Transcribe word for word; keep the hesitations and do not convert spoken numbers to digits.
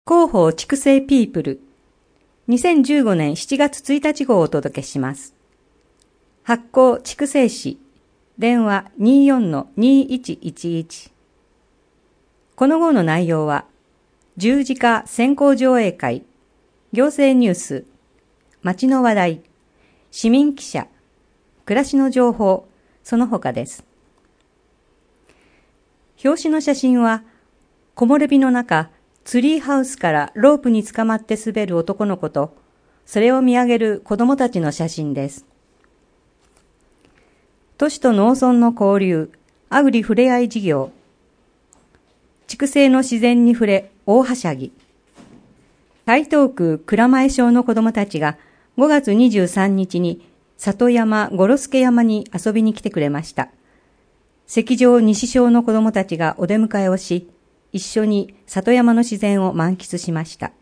広報畜生ピープルにせんじゅうごねんしちがつついたち号をお届けします。発行畜生誌電話 にじゅうよんのにせんひゃくじゅういち。この号の内容は十字架先行上映会、行政ニュース、街の話題、市民記者、暮らしの情報、その他です。表紙の写真は木漏れ日の中、ツリーハウスからロープにつかまって滑る男の子と、それを見上げる子供たちの写真です。都市と農村の交流、アグリふれあい事業、畜生の自然に触れ、大はしゃぎ。台東区蔵前町の子供たちがごがつにじゅうさんにちに里山五呂助山に遊びに来てくれました。関城西小の子供たちがお出迎えをし、一緒に里山の自然を満喫しました。